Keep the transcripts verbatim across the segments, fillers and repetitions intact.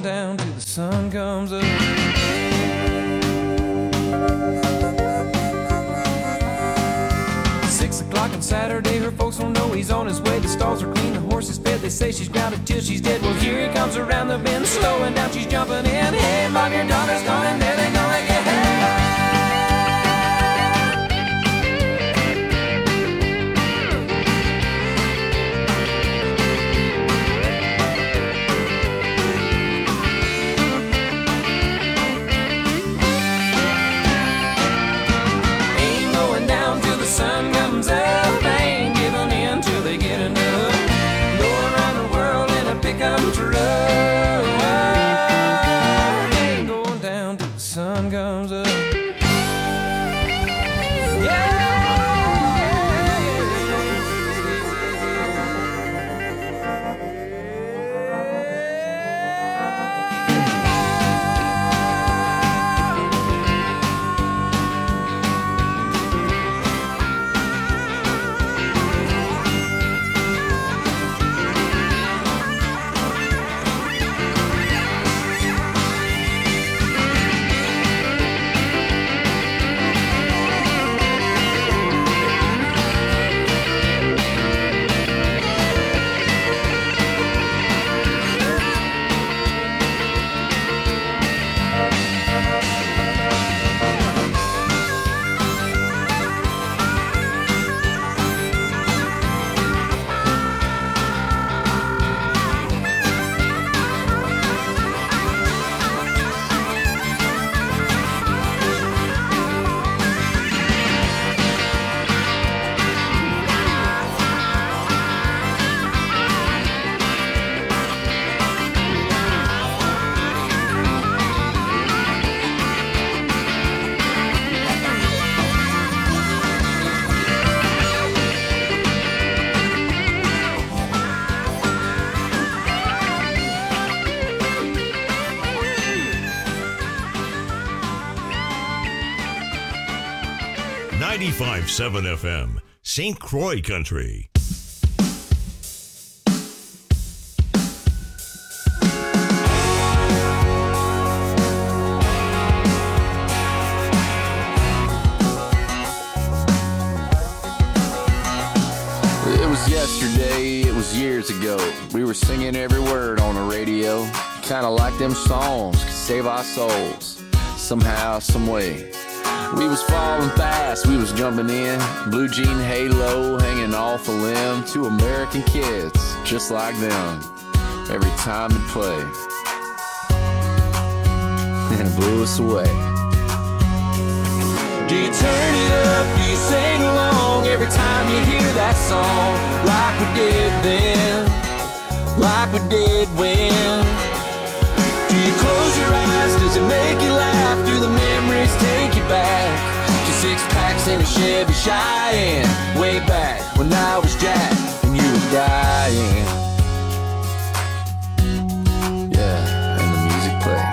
down till the sun comes up. Six o'clock on Saturday, her folks don't know he's on his way. The stalls are clean, the horse is fed. They say she's grounded till she's dead. Well, here he comes around the bend, slowing down, she's jumping in. Hey, mom, your daughter's coming, there they go again. Sun comes up, I ain't giving in till they get enough. Go around the world in a pickup truck. Ain't going down till the sun comes up. Yeah. ninety-five point seven F M, Saint Croix Country. It was yesterday, it was years ago. We were singing every word on the radio. Kinda like them songs could save our souls somehow, some way. We was falling fast, we was jumping in. Blue jean halo hanging off a limb. Two American kids, just like them. Every time it played, and it blew us away. Do you turn it up, do you sing along every time you hear that song? Like we did then, like we did when. Do you close your eyes, does it make you laugh? Do the memories take you back to six packs in a Chevy Cheyenne? Way back when I was Jack and you were dying. Yeah, and the music played.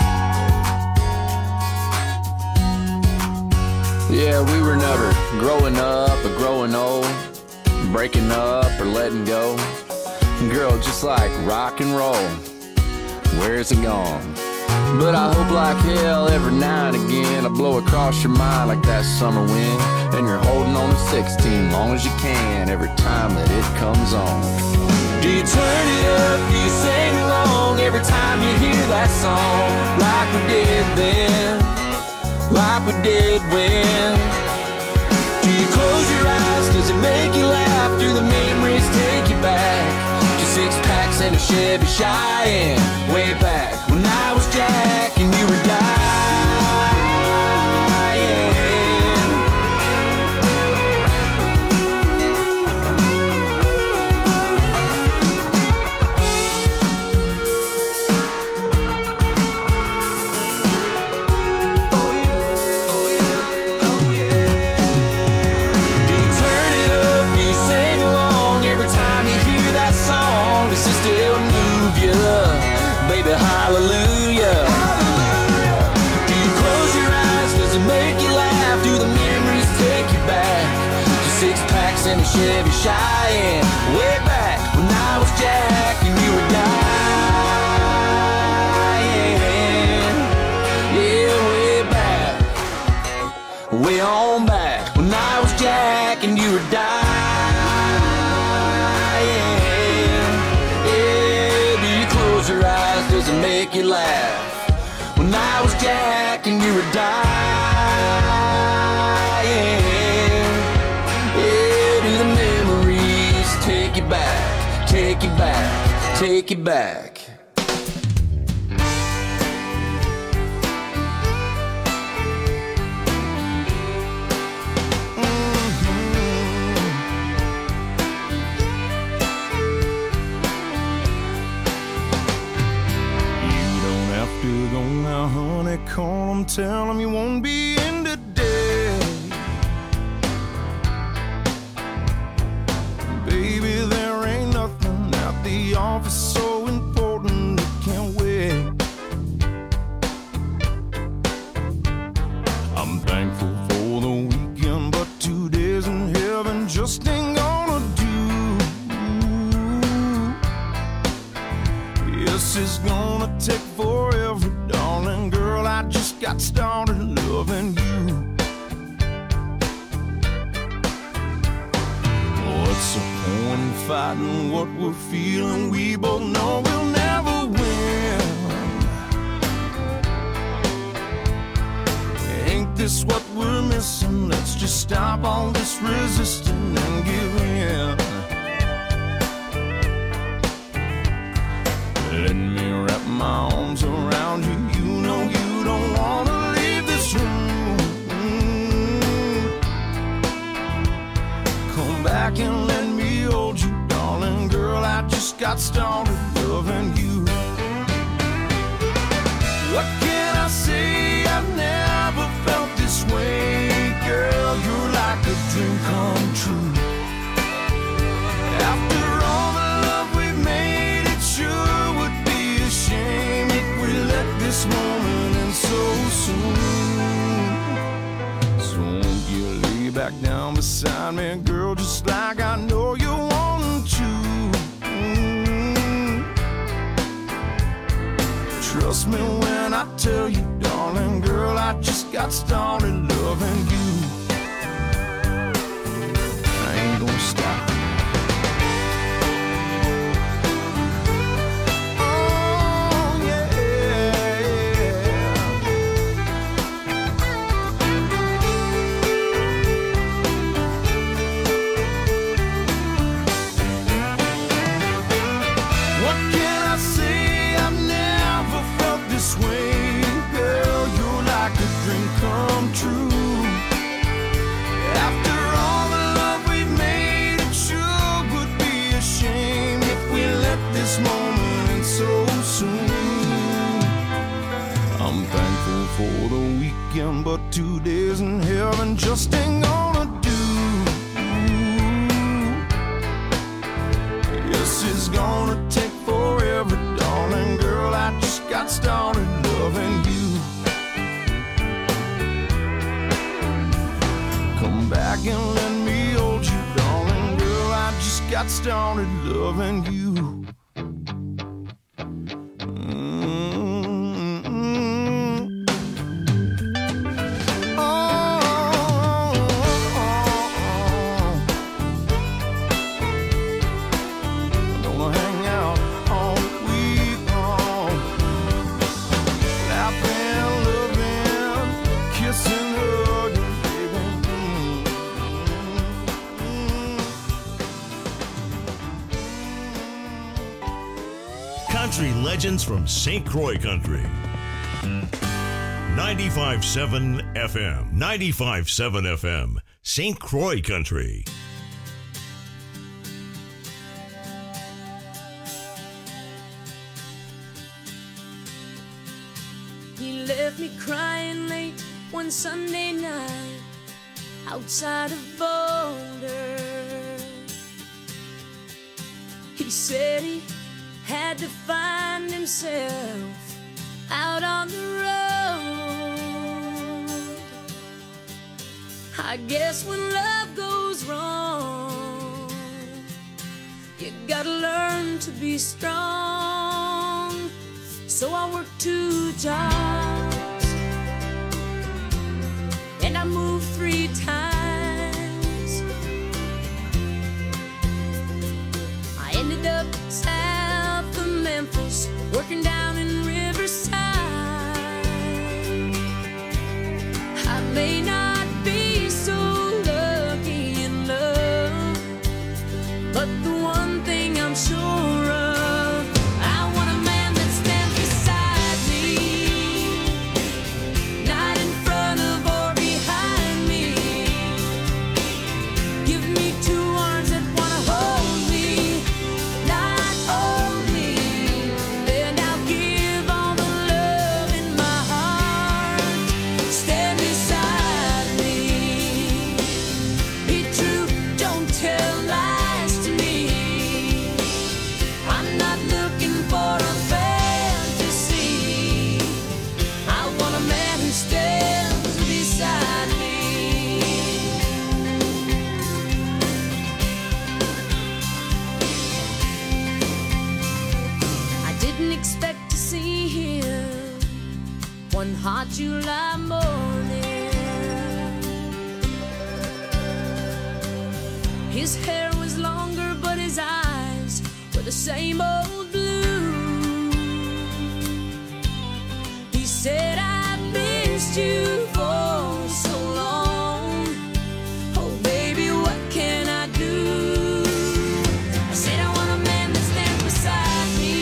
Yeah, we were never growing up or growing old, breaking up or letting go. Girl, just like rock and roll, where's it gone? But I hope like hell every now and again I blow across your mind like that summer wind, and you're holding on to sixteen long as you can every time that it comes on. Do you turn it up, do you sing along every time you hear that song? Like we did then, like we did when. Do you close your eyes, does it make you laugh? Do the memories take you back to six packs and a Chevy Cheyenne? Way back when I was Jack and you were dying. Do you turn it up, do you sing along every time you hear that song? Does it still move you? Baby, hallelujah. Do you close your eyes? Does it make you laugh? Do the memories take you back to six packs and a Chevy Cheyenne? Way back when I was Jack and you were dying. make you laugh. When I was Jack and you were dying. Yeah, do the memories take you back, take you back, take you back. Call him, tell him you won't be in today. Baby, there ain't nothing at the office so important it can't wait. I'm thankful for the weekend, but two days in heaven just ain't gonna do. Yes, it's gonna take forever, darling girl. I just got started loving you. What's the point in fighting what we're feeling? We both know we'll never win. Ain't this what we're missing? Let's just stop all this resisting and give in. Let me wrap my arms around you. You know you don't wanna leave this room. Come back and let me hold you, darling girl. I just got started loving you. What can I say? I've never felt this way, girl. You're like a dream come true. After all the love we've made, it sure would be a shame if we let this moment end so soon. So won't you lay back down beside me, girl, just like I know you want to. Mm. Trust me when I tell you, darling girl, I just got started loving you. I ain't gonna stop. Come true. After all the love we've made, it sure would be a shame if we let this moment end so soon. I'm thankful for the weekend, but two days in heaven just ain't gonna do. Yes, it's gonna take forever, darling girl. I just got started loving you. Come back and let me hold you, darling girl. I just got started loving you. Country legends from Saint Croix Country. ninety-five point seven F M. ninety-five point seven F M. Saint Croix Country. He left me crying late one Sunday night outside of Boulder. He said he had to find himself out on the road. I guess when love goes wrong, you gotta learn to be strong. So I worked two jobs and I moved three times. I ended up south of Memphis, working down in River may not be so lucky in love, but the one thing I'm sure of, I want a man that stands beside me, not in front of or behind me. Give me two arms that wanna hold me, not only, and I'll give all the love in my heart. Stand beside me. Be true, don't tell lies to me. I'm not looking for a fantasy. I want a man who stands beside me. I didn't expect to see him one hot July morning. His hair was longer, but his eyes were the same old blue. He said, I missed you for so long. Oh, baby, what can I do? I said, I want a man that stands beside me,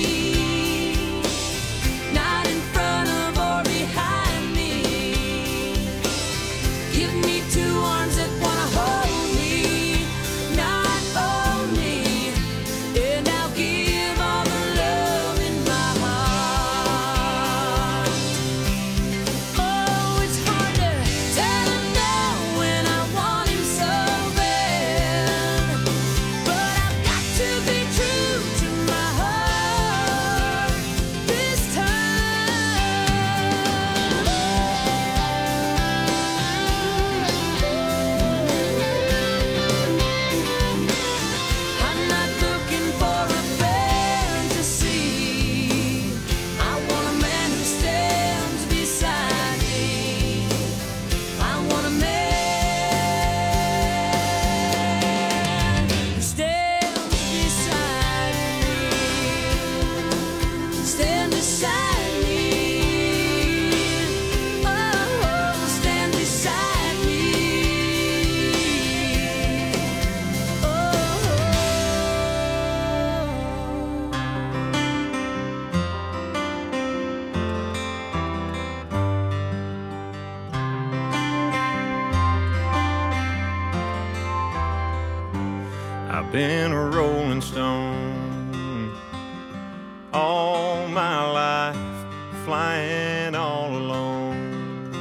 not in front of or behind me. Give me two arms that wanna hold me, not only, and I'll give all the love in my heart. Oh, it's hard to tell him no when I want him so bad, but I've got to be true to my heart this time. I'm not looking for a fantasy. I want a man who stands beside me. I want a man who stands beside me. Stand beside me. Oh, stand beside me. Oh. I've been a rolling stone all my life, flying all alone,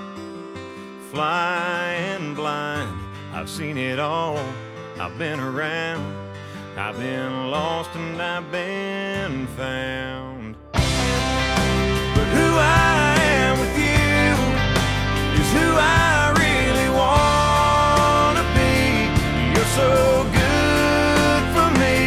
flying blind. I've seen it all, I've been around, I've been lost and I've been found. But who I am with you is who I really want to be. You're so good for me.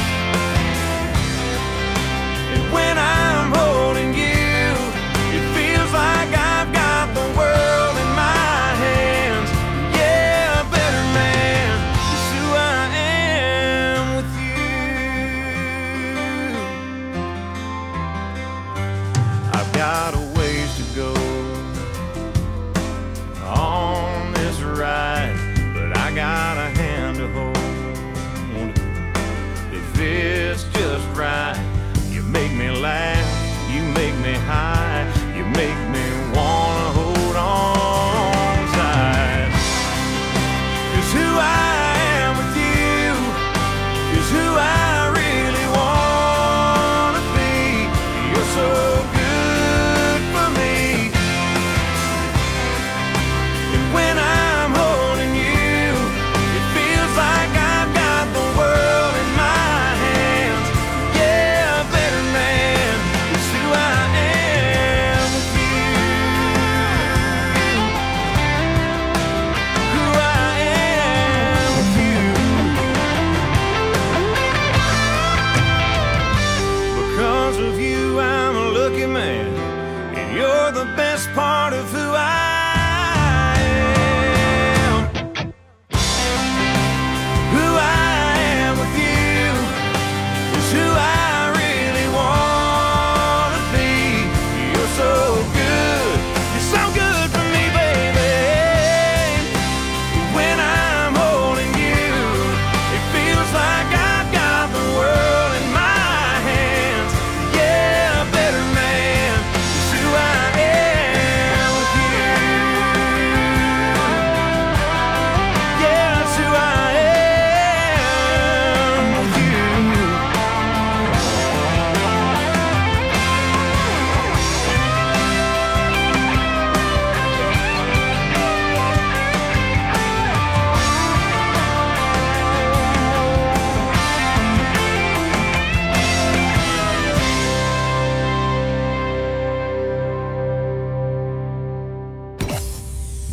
And when I'm holding you, it feels like I've got the world in my hands. Yeah, a better man is who I am with you. I've got a ways to go on this ride, but I got a hand to hold. If it's just right, you make me laugh, you make me high, you make me wanna hold on tight. 'Cause who I am with you is who I really wanna be. You're so good for me. And when I'm holding you, it feels like I've got the world in my hands. Yeah, a better man is who I am with you. Who I am with you. Because of you, I'm a lucky man, and you're the best part of who I am. Who I am with you is who I really want to be. You're so good, you're so good for me, baby.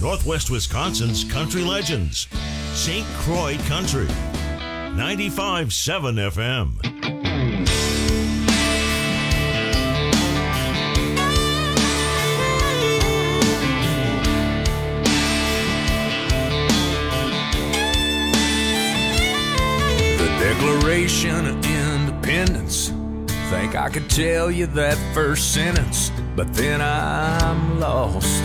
Northwest Wisconsin's country legends. Saint Croix Country. ninety-five point seven F M. Declaration of Independence. Think I could tell you that first sentence, but then I'm lost.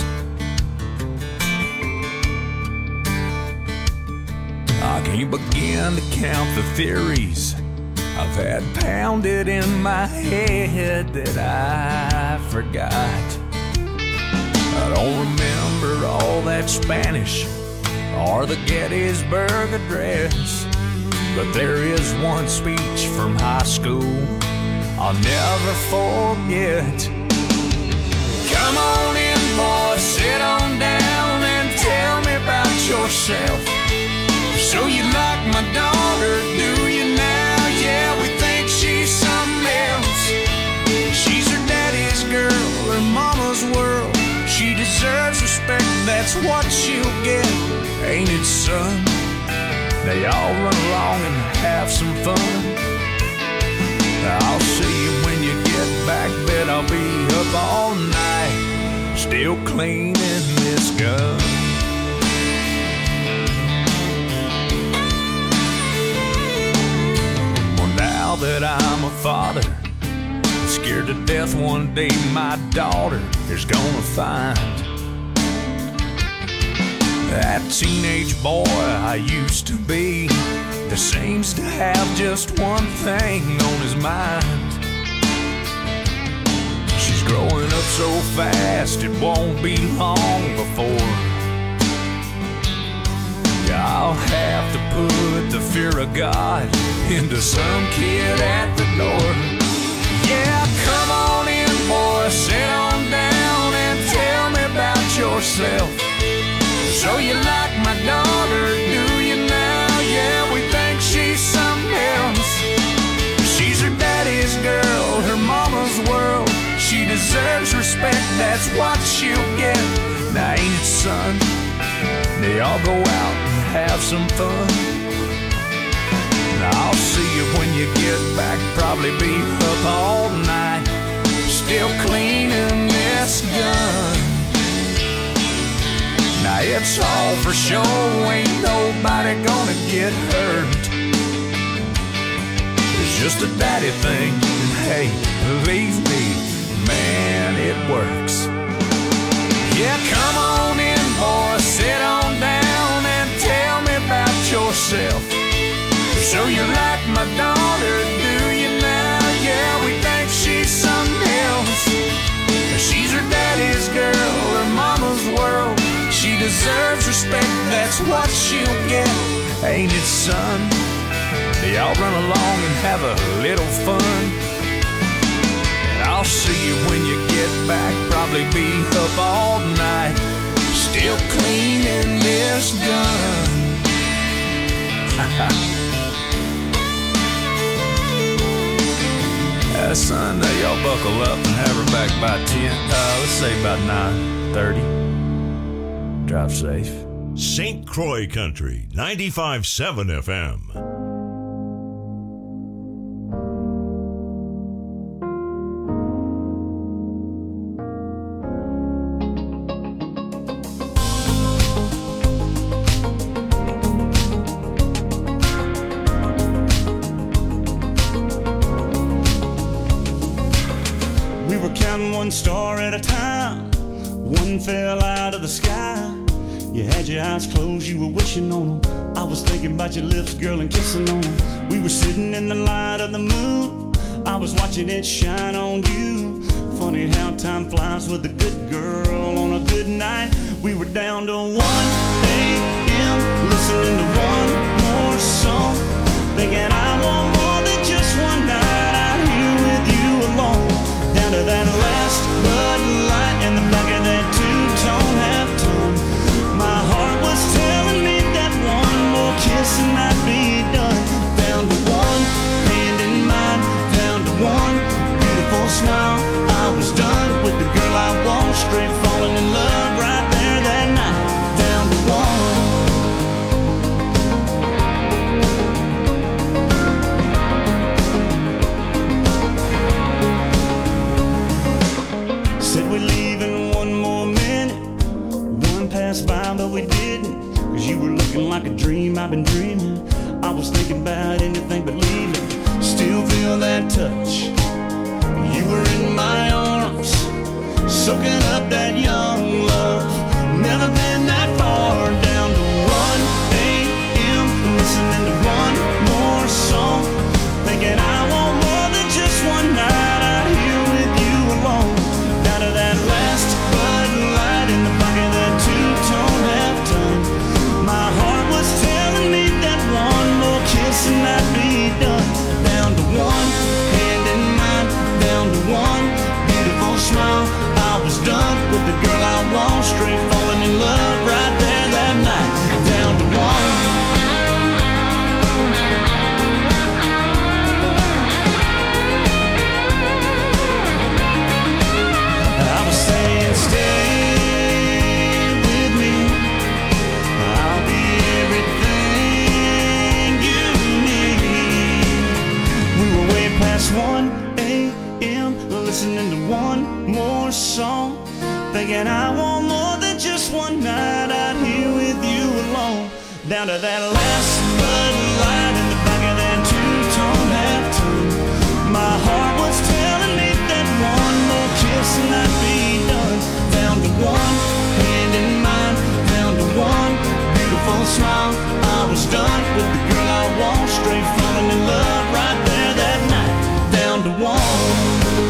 I can't begin to count the theories I've had pounded in my head that I forgot. I don't remember all that Spanish or the Gettysburg Address, but there is one speech from high school I'll never forget. Come on in, boy, sit on down and tell me about yourself. So you like my daughter, do you now? Yeah, we think she's something else. She's her daddy's girl, her mama's world. She deserves respect, that's what she'll get. Ain't it, son? They all run along and have some fun. I'll see you when you get back, bet I'll be up all night, still cleaning this gun. Well, now that I'm a father, I'm scared to death one day my daughter is gonna find that teenage boy I used to be that seems to have just one thing on his mind. She's growing up so fast it won't be long before yeah, I'll have to put the fear of God into some kid at the door. Yeah, come on in, boy, sit on down and tell me about yourself. So you like my daughter, do you now? Yeah, we think she's something else. She's her daddy's girl, her mama's world. She deserves respect, that's what she'll get. Now ain't it, son? They all go out and have some fun. Now I'll see you when you get back, probably be up all night, still cleaning this gun. Now it's all for show, ain't nobody gonna get hurt. It's just a daddy thing, and hey, believe me, man, it works. Yeah, come on in, boy, sit on down and tell me about yourself. So you like my daughter, do you now? Yeah, we think she's something else. She's her daddy's girl, her mama's world. She deserves respect, that's what she'll get. Ain't it, son? They all run along and have a little fun. And I'll see you when you get back, probably be up all night, still cleaning this gun. uh, son, now y'all buckle up and have her back by ten. Uh, let's say about nine thirty. Drive safe. Saint Croix Country, ninety-five point seven F M. We were counting one star at a time. One fell out of the sky. You had your eyes closed, you were wishing on them. I was thinking about your lips, girl, and kissing on them. We were sitting in the light of the moon. I was watching it shine on you. Funny how time flies with a good girl on a good night. We were down to one A M listening to one more song, thinking I want more than just one night out here with you alone. Down to that last Bud Light in the back of that two-tone half-tone. My heart was telling me that one more kiss and I'd be done. Down to one hand in mine, down to one beautiful smile. I was done with the girl I want, straight falling in love right there that night. Said we'd leave in one more minute. One passed by, but we didn't. Cause you were looking like a dream I've been dreaming. I was thinking about anything but leaving. Still feel that touch. You were in my arms, soaking up that young love. Never been that far. Down to one a.m. listening to one more song, thinking I want more than just one night out here with you alone. Down to that last Bud Light in the pocket, that two-tone half-ton. My heart was telling me that one more kiss and I'd be done. Down to one hand in mine, down to one beautiful smile. I was done with the girl I want, straight falling in love right there that night. Down to one. I was saying stay with me, I'll be everything you need. We were way past one a.m. listening to one more song, thinking I want more than just one night out here with you alone. Down to that last Bud Light in the back of that two-tone half-tone. My heart was telling me that one more kiss and I'd be done. Down to one hand in mine, down to one beautiful smile. I was done with the girl I want, straight falling in love right there that night. Down to one.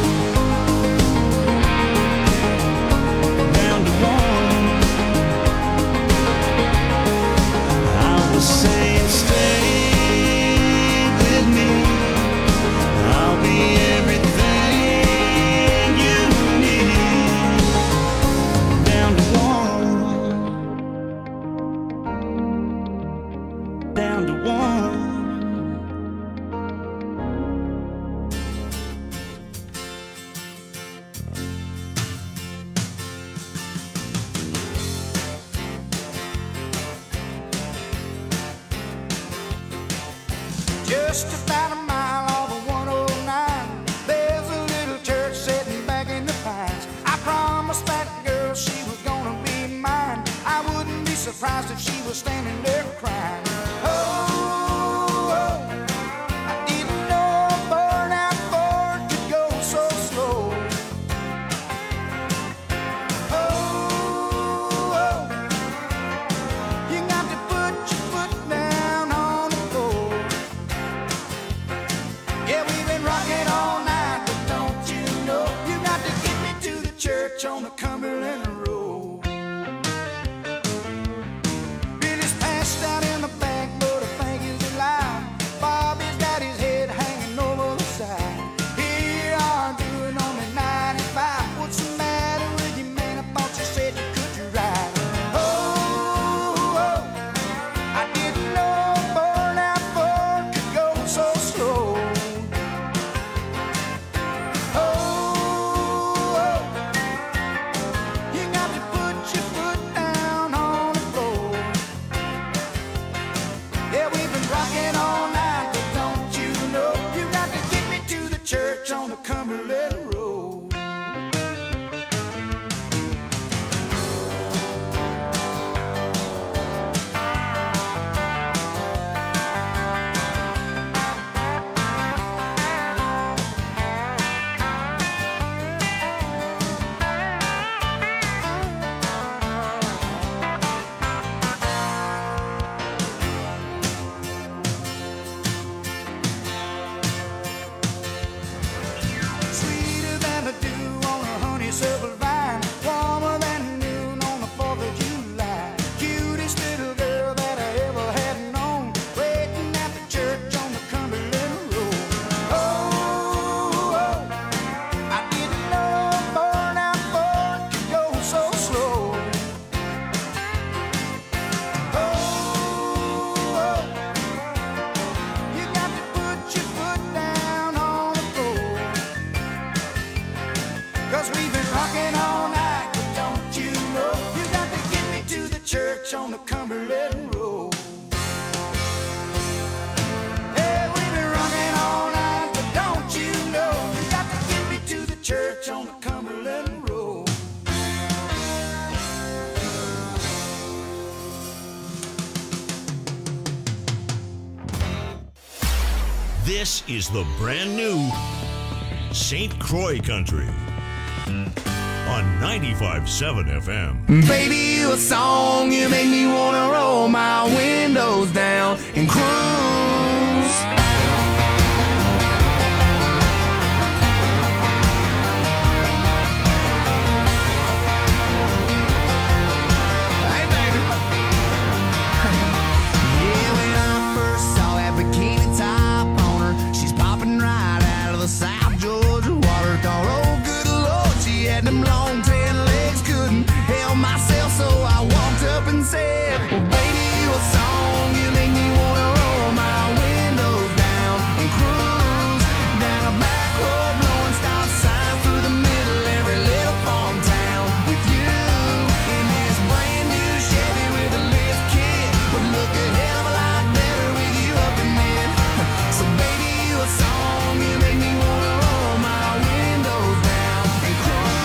Saying stay with me, I'll be everything you need. Down to one, down to one. Just about a mile off of one oh nine, there's a little church sitting back in the pines. I promised that girl she was gonna be mine. I wouldn't be surprised if she was standing there crying. Oh, oh, I didn't know a burnout Ford could go so slow. Oh, oh, you got to put your foot down on the floor. Yeah, we've been rocking all night, but don't you know, you got to get me to the church on the Cumberland Road. Billy's passed out in the back, but I think he's alive. Bobby's got his head hanging over the side. Here you are doing only ninety-five. What's the matter with you, man? I thought you said you could ride. Oh, oh, I didn't know a burnout Ford could go so slow. Oh, oh, you got to put your foot down on the floor. Yeah, we've been rocking all night, but don't you know, you got to get me to the church on the Cumberland Road. Sweeter than the dew on a honeysuckle vine, warmer than noon on the fourth of July. Cutest little girl that I ever had known, waiting at the church on the Cumberland Road. Oh, oh, I didn't know a burnout Ford could go so slow. Oh, oh, you got to put your foot down on the floor. Cause we've been rocking all night, but don't you know, you got to get me to the church on the Cumberland Road. Yeah, we've been rocking all night, but don't you know, you got to get me to the church on the Cumberland Road. This is the brand new Saint Croix Country on ninety-five point seven F M. Baby, you a song, you make me wanna roll my windows down and cruise. Hey, baby. Yeah, when I first saw that bikini top on her, she's popping right out of the South Georgia water. Thought, oh, good Lord, she had them long tan legs, couldn't help myself, so I walked up and said, well, baby, you a song, you make me wanna roll my windows down and cruise down a back road, blowing stop signs through the middle every little farm town with you in this brand new Chevy with a lift kit. Would look a hell of a lot better with you up in it. So baby, you a song, you make me wanna roll my windows down and cruise.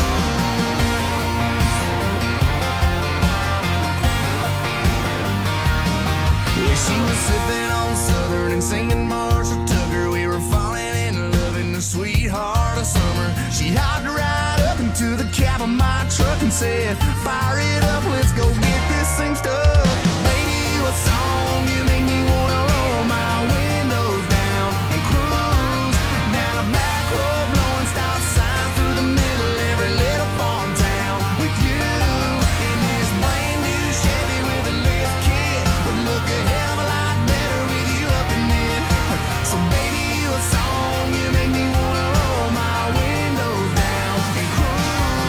Yeah, she was sipping on Southern and singing Marshall Tucker. We were falling in love in the sweetheart of summer. She hopped right up into the cab of my truck and said, fire it up, let's go get this thing stuck. Baby, you a song, you make me wanna roll my windows down and cruise down a back road, blowing stop signs through the middle every little farm town with you in this brand new Chevy with a lift kit. Would look a hell of a lot better with you up in it. So baby, you a song, you make me wanna roll my windows down and cruise.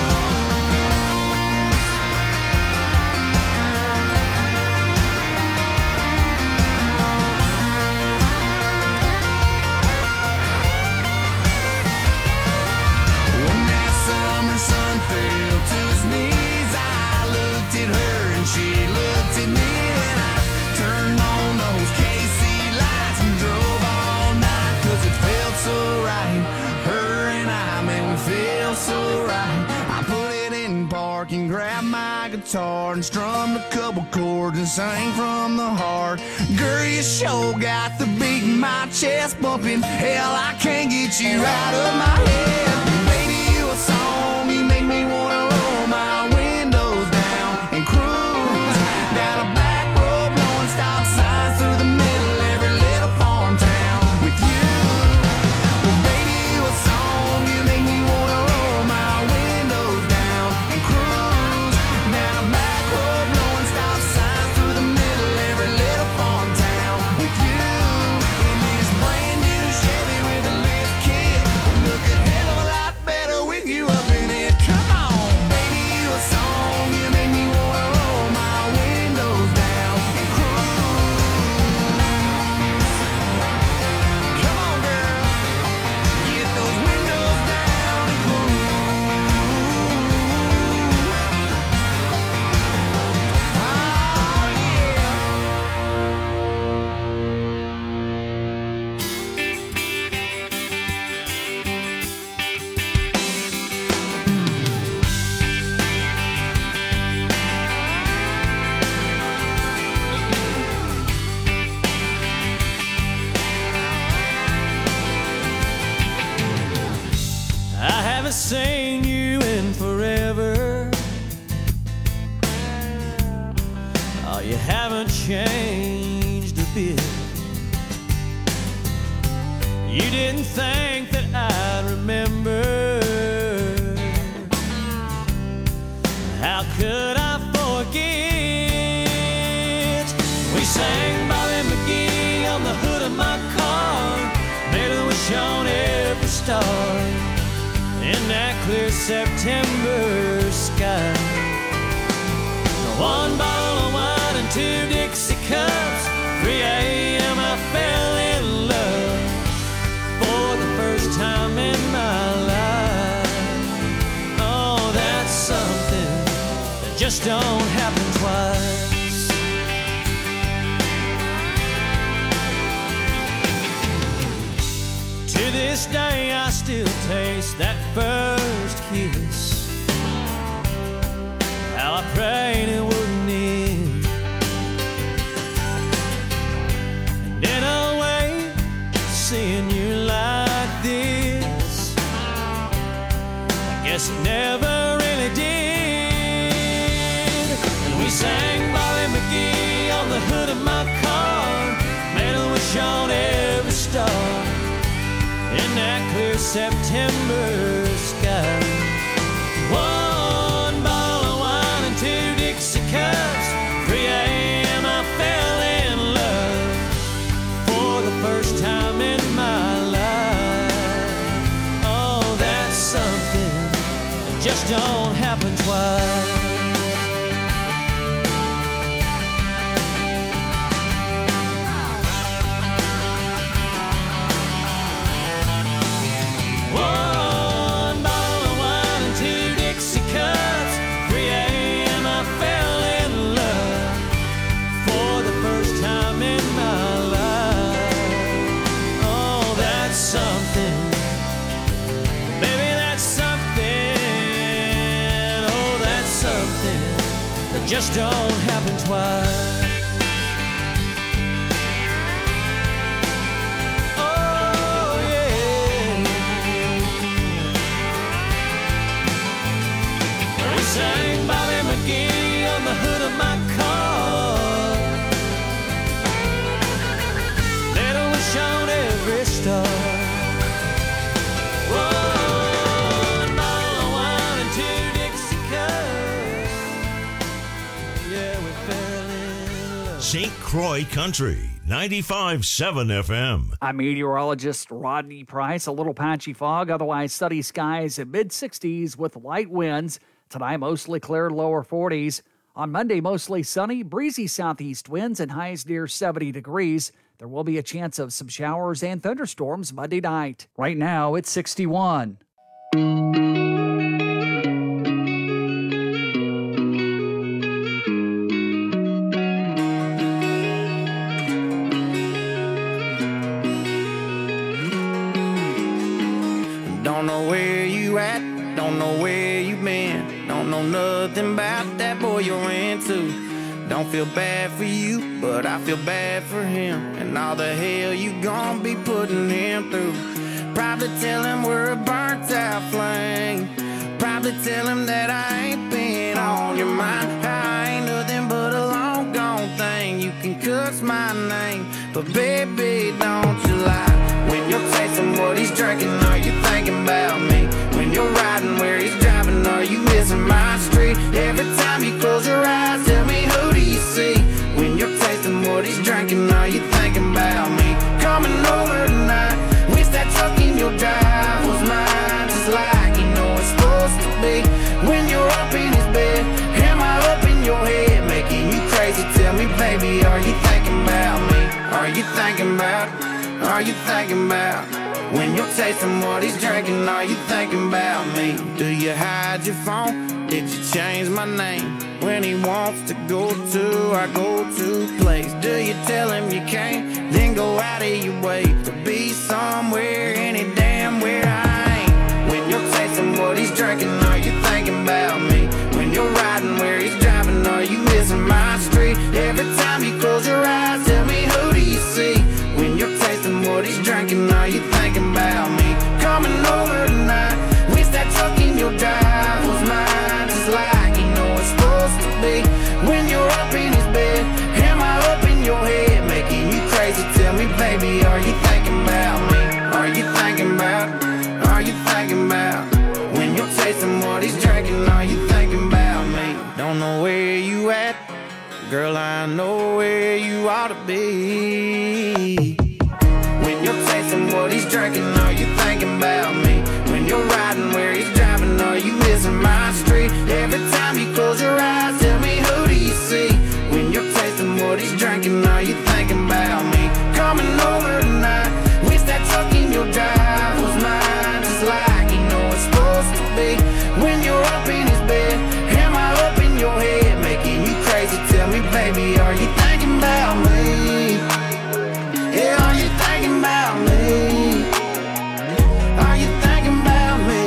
When that summer sun fell to his knees, I looked at her and she looked at me, and I turned on those K C lights and drove all night, cause it felt so right. Her and I, man, we feel so right. I put it in park and grabbed my guitar and strummed a couple chords and sang from the heart. Girl, you sure got the beat in my chest bumping. Hell, I can't get you out of my head. Baby, you a song, you make me wanna roll my windows down and cruise down a back road, blowing stop signs through the middle every little farm town with you. Well, baby, you a song, you make me wanna roll my windows down and cruise down a back road, blowing stop signs through the middle every little farm town with you in this brand new Chevy with a lift kit. Look a hell of a lot better with you up in it. Come on, baby, you a song, you make me wanna roll my windows down and cruise. Come on, girl, get those windows down and cruise. Oh, yeah. I haven't seen you in forever. Oh, you haven't changed a bit. You didn't think that I'd remember. How could I forget? We sang Bobby McGee on the hood of my car, made a wish on every star in that clear September sky. One bottle of wine and two Dixie cups. three a.m. I fell in love for the first time in my life. Oh, that's something that just don't happen twice. To this day I still taste that first kiss. How I prayed it wouldn't end. And in a way, clear September sky. One bottle of wine and two Dixie cups. three a.m. I fell in love for the first time in my life. Oh, that's something that just don't happen twice. Just don't happen twice. Oh yeah. We sang Bobby McGee on the hood of my car. Little was on every star. Saint Croix Country, ninety-five point seven F M. I'm meteorologist Rodney Price. A little patchy fog, otherwise sunny skies in mid sixties with light winds. Tonight, mostly clear, lower forties. On Monday, mostly sunny, breezy southeast winds and highs near seventy degrees. There will be a chance of some showers and thunderstorms Monday night. Right now, it's sixty-one. Don't know where you at, don't know where you been. Don't know nothing about that boy you're into. Don't feel bad for you, but I feel bad for him. And all the hell you gon' be putting him through. Probably tell him we're a burnt out flame. Probably tell him that I ain't been on your mind. I ain't nothing but a long gone thing. You can cuss my name, but baby, don't you lie. When you're tasting what he's drinking, are you thinking about me? When you're riding where he's driving, are you missing my street? Every time you close your eyes, tell me who do you see? When you're tasting what he's drinking, are you thinking about me? Coming over tonight, wish that truck in your drive was mine, just like you know it's supposed to be. When you're up in his bed, am I up in your head, making you crazy? Tell me, baby, are you thinking about me? Are you thinking about? Are you thinking about? When you're tasting what he's drinking, are you thinking about me? Do you hide your phone? Did you change my name? When he wants to go to our go-to place, do you tell him you can't? Then go out of your way to be somewhere, any damn where I ain't. When you're tasting what he's drinking, are you thinking about me? When you're riding where he's driving, are you missing my street? Every time you close your eyes, tell me who do you see? When you're tasting what he's drinking, are you thinking about me? Coming over tonight, wish that truck in your drive was mine, just like you know it's supposed to be. When you're up in his bed, am I up in your head, making you crazy? Tell me, baby, are you thinking about me? Are you thinking about? Are you thinking about? When you're tasting what he's drinking, are you thinking about me? Don't know where you at, girl, I know where you ought to be. When you're tasting what he's drinking, are you thinking about me? When you're riding where he's driving, are you missing my street? Every time you close your eyes, tell me who do you see? When you're tasting what he's drinking, are you thinking about me? Coming over tonight, wish that truck in your drive was mine, just like you know it's supposed to be. When you're up in his bed, am I up in your head, making you crazy? Tell me, baby, are you thinking about me? Yeah, are you thinking about me? Are you thinking about me?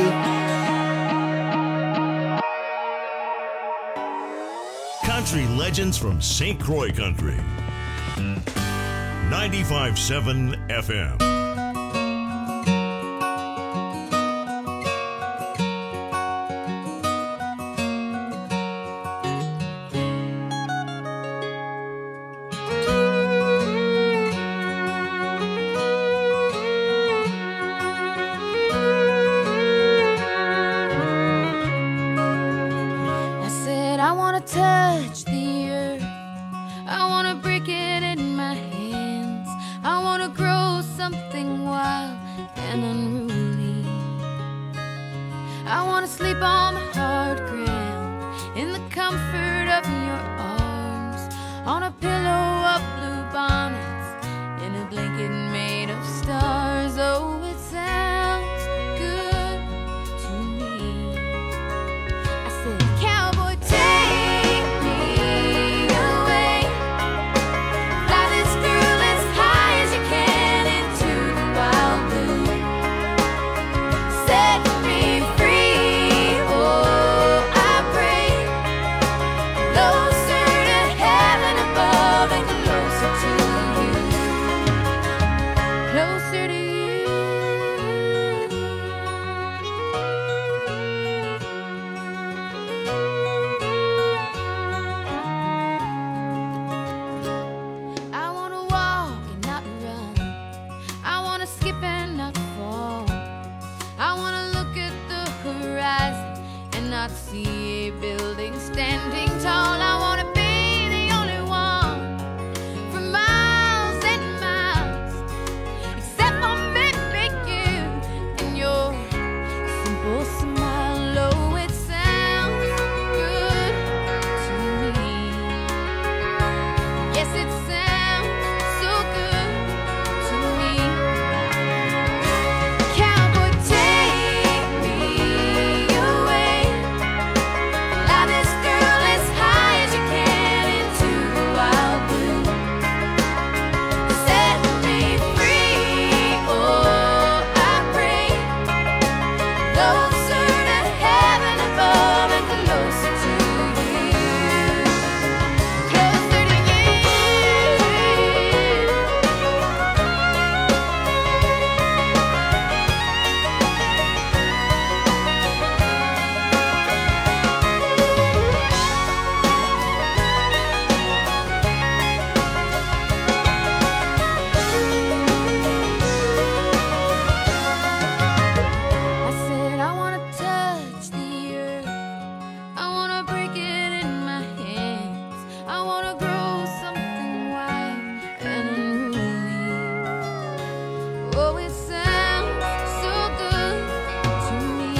Country legends from Saint Croix Country, ninety-five point seven F M. I wanna touch the earth, I wanna break it in my hands, I wanna grow something wild and unruly. I wanna sleep on the hard ground in the comfort of your arms, on a pillow of blue bonnets, in a blanket made of stars. Oh, it sounds good to me. I said, cowboy, take me away, fly this girl as high as you can into the wild blue, set me free. Oh, I pray, closer to heaven above and closer to you, closer to you. I wanna walk and not run, I wanna skip and not fall, I wanna look at the horizon and not see a building standing tall. I wanna be the only one for miles and miles, except for maybe you and your simple smile. Oh, it sounds good to me. Yes, it sounds so good to me. Cowboy, take me away, fly this girl as high as you can into the wild blue, set me free. Oh, I pray, closer to heaven above and closer to you, closer to you. I said, I wanna touch the earth, I wanna break it in my hands, I wanna grow something wild and unruly. Oh, it sounds so good to me.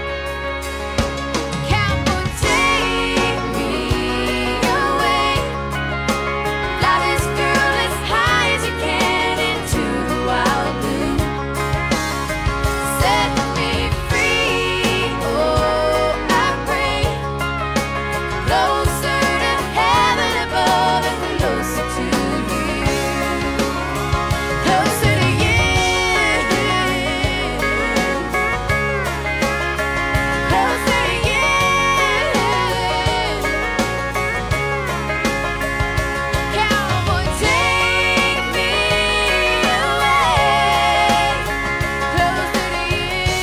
Cowboy, take me away, fly this girl as high as you can into the wild blue, set me free. Oh, I pray, closer to heaven above and closer to you, closer to you, closer to you. Cowboy, take me away, closer to you.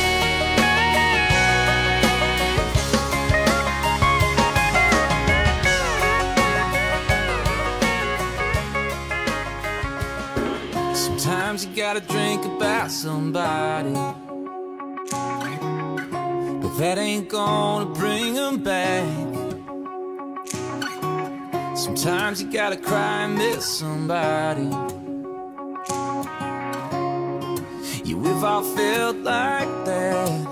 Sometimes you gotta drink about somebody, but that ain't gonna bring them back. Sometimes you gotta cry and miss somebody. Yeah, we've all felt like that.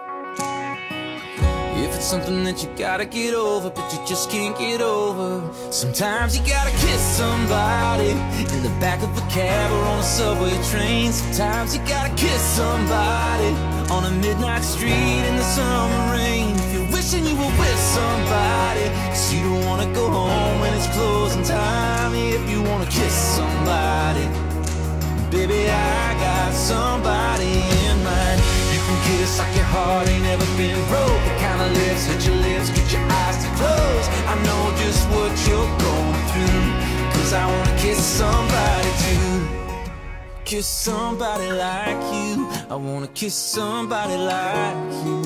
If it's something that you gotta get over, but you just can't get over. Sometimes you gotta kiss somebody in the back of a cab or on a subway train. Sometimes you gotta kiss somebody on a midnight street in the summer rain. If you're wishing you were with somebody, 'cause you don't wanna go home when it's closing time. If you wanna kiss somebody, baby, I got somebody in mind. You can kiss like your heart ain't ever been broke, the kind of lips that your lips get your eyes to close. I know just what you're going through, 'cause I wanna kiss somebody too. Kiss somebody like you, I wanna kiss somebody like you.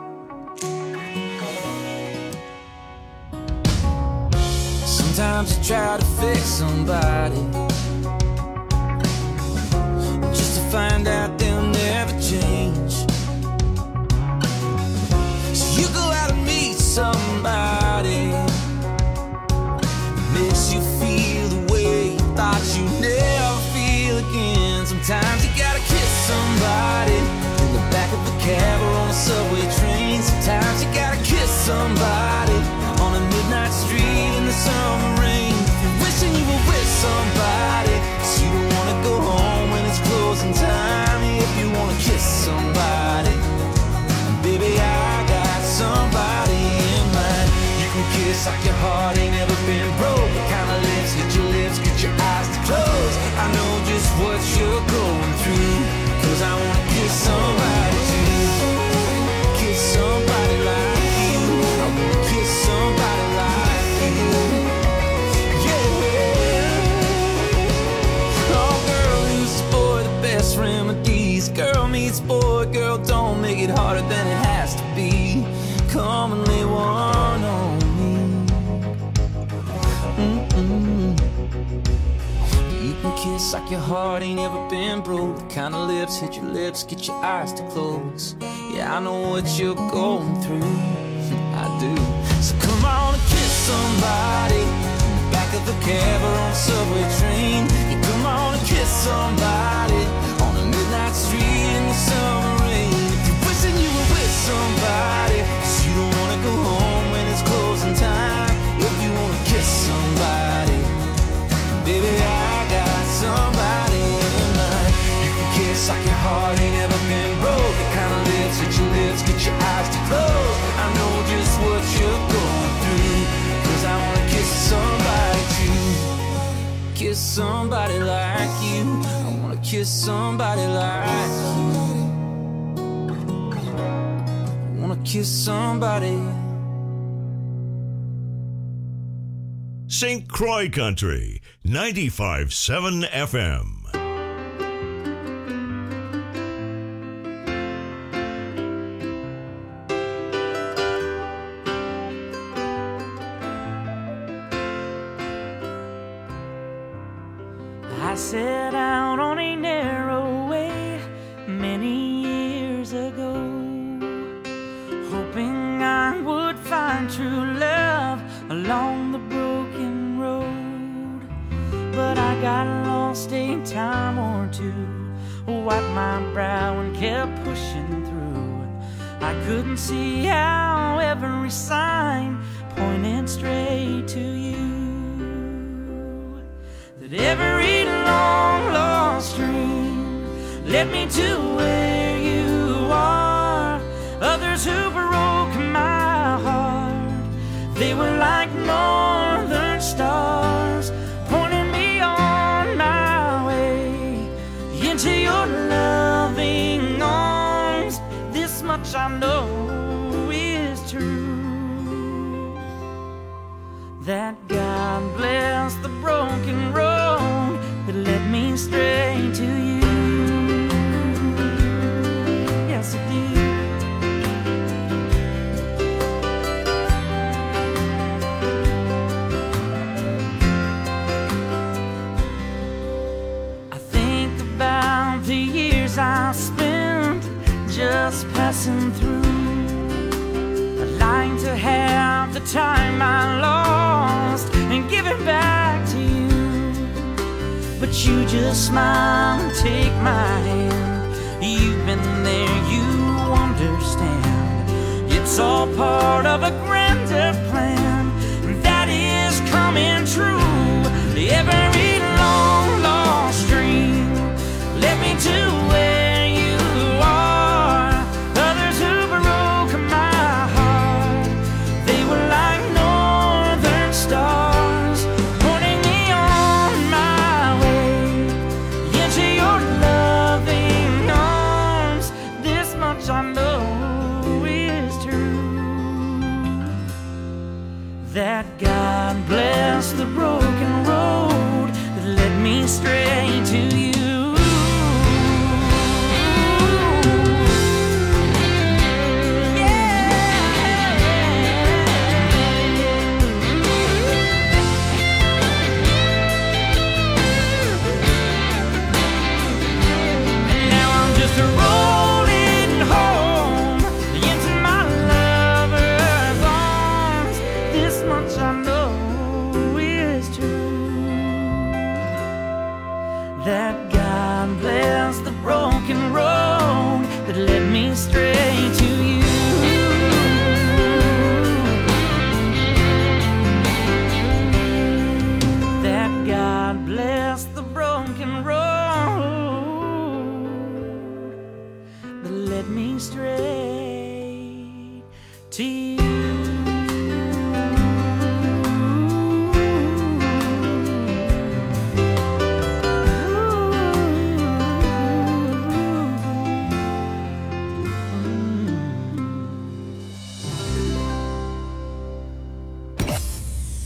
Sometimes you try to fix somebody just to find out they'll never change. So you go out and meet somebody somebody on a midnight street in the summer rain. If you're wishing you were with somebody, 'cause you don't wanna go home when it's closing time. If you wanna kiss somebody, baby, I got somebody in mind. You can kiss like your heart ain't ever been broke. The kind of lips, hit your lips, get your eyes to close. I know just what you're going through, 'cause I wanna kiss somebody too. Kiss somebody like you. I wanna kiss somebody like you. Yeah. Oh, girl meets boy, the best remedies. Girl meets boy, girl, don't make it harder than it has to be. Come and lay one on me. Mm-mm. You can kiss like your heart ain't ever been broke. The kind of lips, hit your lips, get your eyes to close. Yeah, I know what you're going through. I do. So come on and kiss somebody in the back of the cab or on a subway train. Yeah, come on and kiss somebody on a midnight street in the summer rain. If you're wishing you were with somebody, 'cause you don't wanna go home when it's closing time. If you wanna kiss somebody, baby, I got somebody in mind. You can kiss like your heart ain't ever been broke. The kind of lips, hit your lips, get your eyes to close. I know just what you're going through, 'cause I wanna kiss somebody too. Kiss somebody like you. I wanna kiss somebody like you. I wanna kiss somebody. Saint Croix Country, ninety-five point seven F M. I set out on a narrow way many years ago, hoping I would find true love along the broken road. But I got lost a time or two, wiped my brow and kept pushing through. I couldn't see how every sign pointed straight to you, that every long lost dream led me to where you are. Others who broke my heart, they were like northern stars, pointing me on my way into your loving arms. This much I know is true, that God bless the broken road that led me straight to you. Yes, it did. I think about the years I spent just passing through, lying to have the time I lost and give it back to you. But you just smile and take my hand. You've been there, you understand. It's all part of a grander plan that is coming true. Every long lost dream led me to where you are. Others who broke my heart, they were like northern stars, pointing me on my way into your loving arms. This much I know is true, that God bless the broken road that led me straight to you. Rolling home into my lover's arms. This much I know is true, that God bless the broken road that led me straight to you.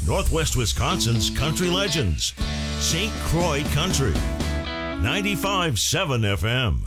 Northwest Wisconsin's country legends. Saint Croix Country. ninety-five point seven F M.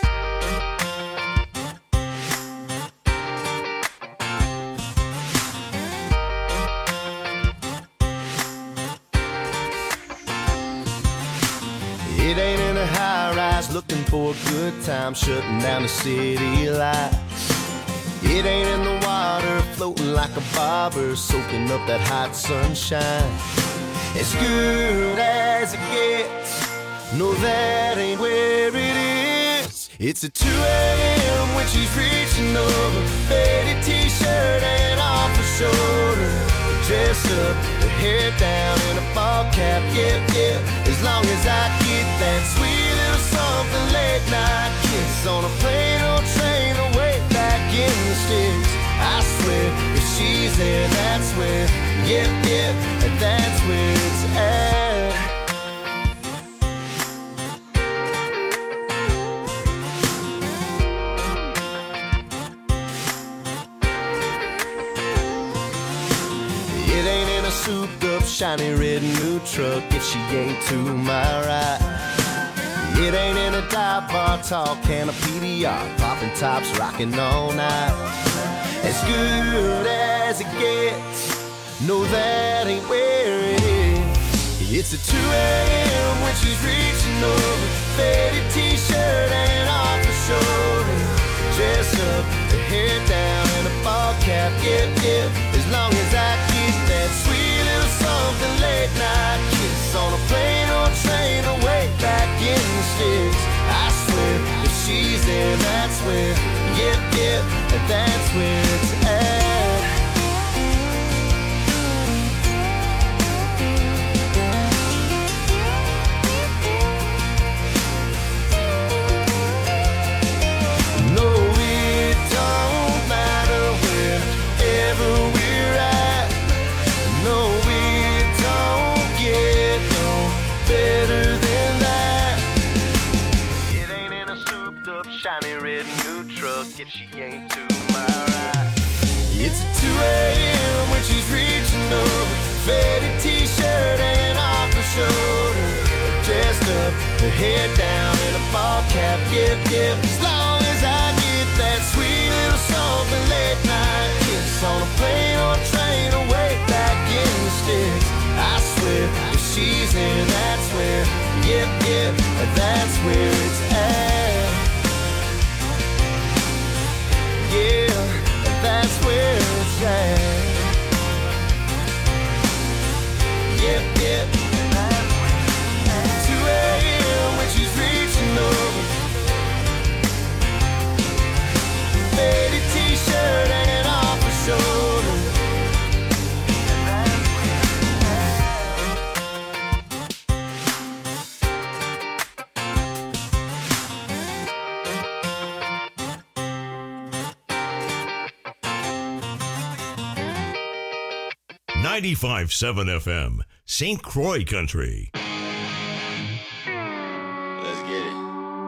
It ain't in a high rise looking for a good time, shutting down the city lights. It ain't in the water floating like a bobber, soaking up that hot sunshine. As good as it gets, no, that ain't where it is. It's at two a.m. when she's reaching over, faded t-shirt and off her shoulder, dressed up, her hair down in a ball cap, yeah, yeah. As long as I get that sweet little something late night kiss on a plane or train away back in the sticks. I swear, if she's there, that's where, yeah, yeah, that's where it's at. It ain't in a souped up, shiny red new truck if she ain't to my right. It ain't in a dive bar, tall can of P D R, popping tops, rocking all night. As good as it gets, no, that ain't where it is. It's at two a.m. when she's reaching over, faded t-shirt and off her shoulder, dressed up, her hair down and a ball cap, yeah, yeah. As long as I get that sweet little something late night kiss on a plane or train away back in the sticks. I swear, if she's there, that's where, yep, yep, that's where it's at. No, it don't matter wherever we're at. No, it don't get no better than that. It ain't in a souped up, shiny red new truck if she ain't to my right. It's at two a.m. when she's reaching over, faded t-shirt and off her shoulder, dressed up, her hair down in a ball cap, yep, yep. As long as I get that sweet little something late night kiss on a plane or train away back in the sticks. I swear, if she's there, that's where, yep, yep, that's where it's at. Yeah, that's where it's at. Yep, yep. two a.m. when she's reaching over, faded t-shirt and off her shoulder. ninety-five point seven F M, Saint Croix Country. Let's get it.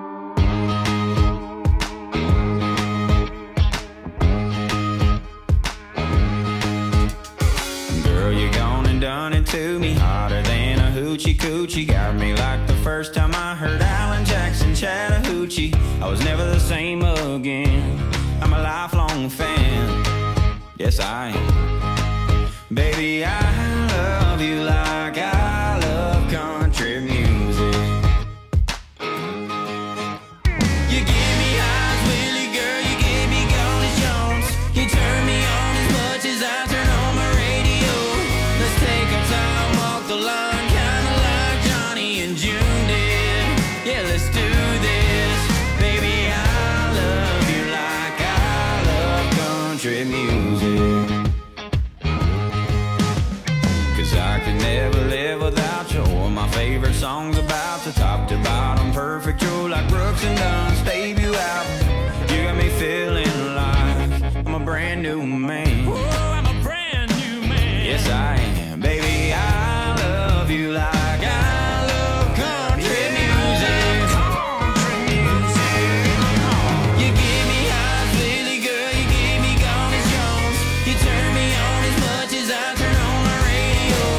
Girl, you gone and done it to me, hotter than a hoochie coochie. Got me like the first time I heard Alan Jackson Chattahoochee. I was never the same again. I'm a lifelong fan. Yes, I am. Baby, I love you like I love country music. You give me eyes, Willie, girl, you give me Gordon Jones. You turn me on as much as I turn on my radio. Let's take our time, walk the line, kinda like Johnny and June did. Yeah, let's do this. Baby, I love you like I love country music. I could never live without you. Or my favorite songs about the top to bottom, perfect. You're like Brooks and Dunn's debut album. You got me feeling like I'm a brand new man. Whoa, I'm a brand new man. Yes, I am. Baby, I love you like I love country music. Country music. You give me eyes, Willie, girl, you give me Gordon Jones. You turn me on as much as I turn on my radio.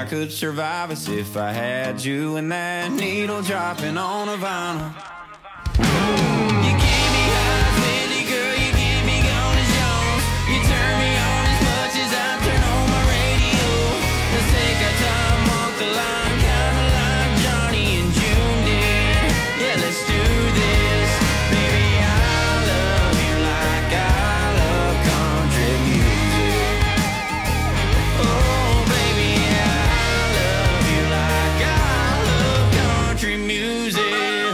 I could survive as if I had you and that needle dropping on a vinyl. You give me highs, Willie, girl, you give me gone as Jones. You turn me on as much as I turn on my radio. Let's take our time, walk the line, kinda like Johnny and June did. Yeah, let's do this. Baby, I love you like I love country music. Oh, baby, I love you like I love country music.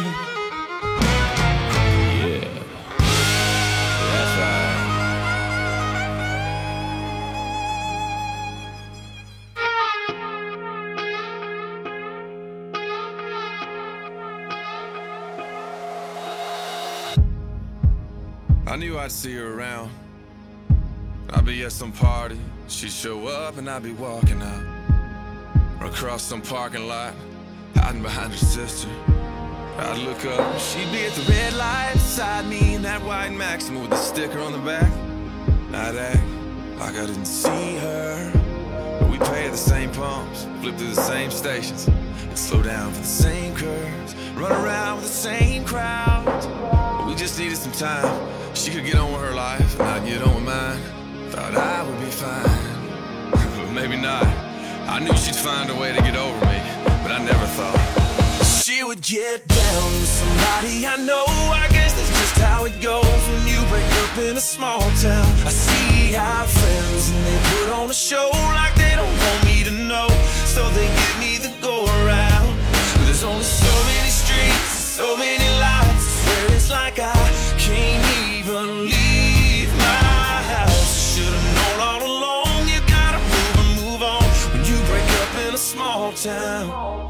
I knew I'd see her around. I'd be at some party, she'd show up and I'd be walking out. Or across some parking lot, hiding behind her sister. I'd look up, she'd be at the red light beside me in that white Maxima with the sticker on the back. I'd act like I didn't see her, but we pay at the same pumps, flip through the same stations, and slow down for the same curves, run around with the same crowds. But we just needed some time. She could get on with her life, and I'd get on with mine. Thought I would be fine, but maybe not. I knew she'd find a way to get over me, but I never thought she would get down with somebody I know. I guess that's just how it goes when you break up in a small town. I see our friends and they put on a show like they don't want me to know, so they give me the go around. But there's only so many streets, so many lights. I swear it's like I can't even leave my house. Should've known all along, you gotta move and move on when you break up in a small town.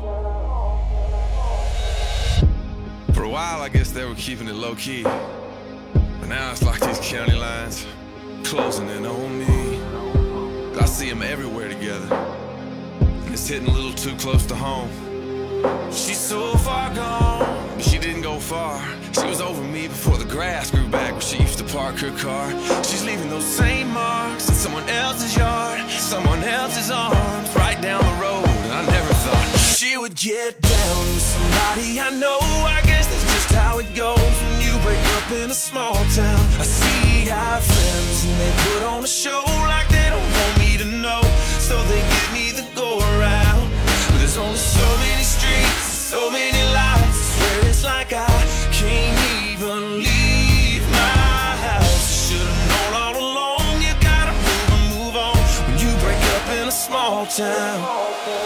For a while, I guess they were keeping it low-key, but now it's like these county lines closing in on me. I see them everywhere together, and it's hitting a little too close to home. She's so far gone, but she didn't go far. She was over me before the grass grew back where she used to park her car. She's leaving those same marks in someone else's yard, someone else's arms, right down the road. And I never thought she would get down with somebody I know. I guess that's just how it goes when you break up in a small town. I see our friends and they put on a show like they don't want me to know, so they give me the go around. But there's only so many streets, so many lights. I swear it's like I can't even leave my house. Should've known all along, you gotta move and move on when you break up in a small town.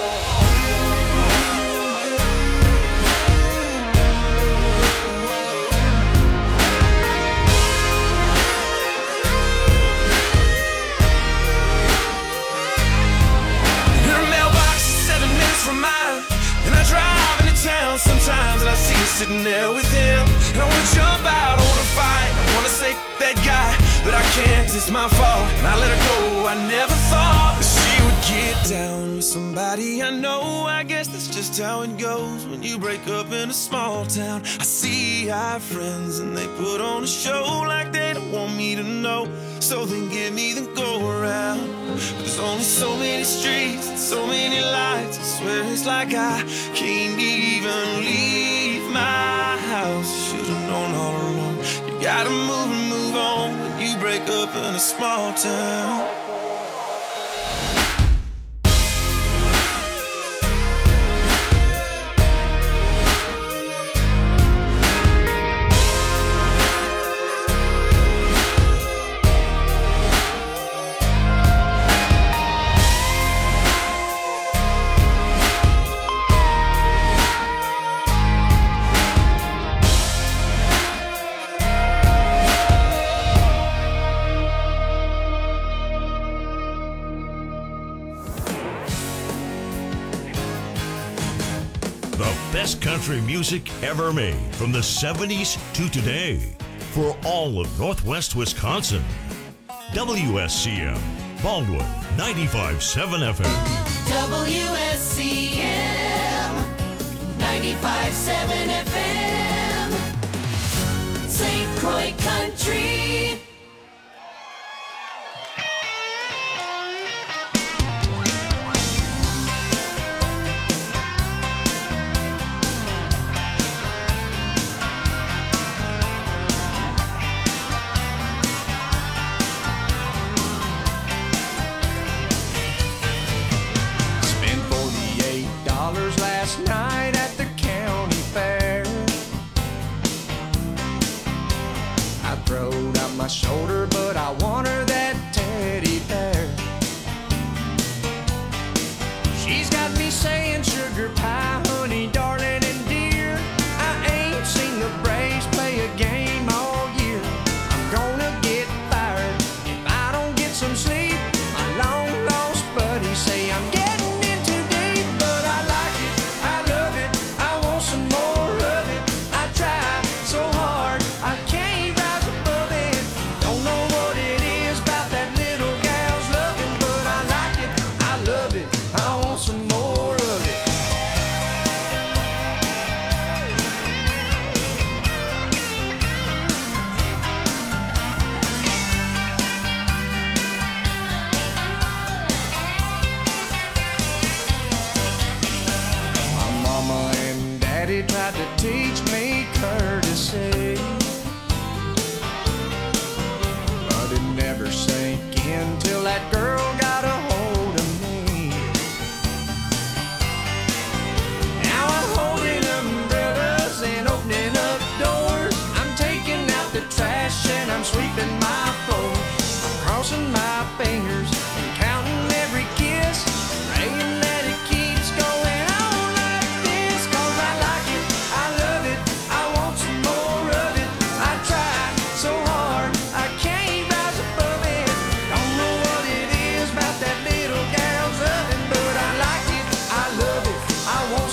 From mine, and I drive into town sometimes, and I see her sitting there with him. And I wanna jump out, I wanna fight, I wanna say that guy, but I can't, 'cause it's my fault. And I let her go, I never thought that she would get down with somebody I know. I guess that's just how it goes when you break up in a small town. I see our friends and they put on a show like they don't want me to know, so they give me the go around. But there's only so many streets and so many lights. I swear it's like I can't even leave my house. Should've known all along, you gotta move and move on when you break up in a small town. Best country music ever made from the seventies to today for all of Northwest Wisconsin. W S C M, Baldwin, ninety-five point seven F M. W S C M, ninety-five point seven F M, Saint Croix Country.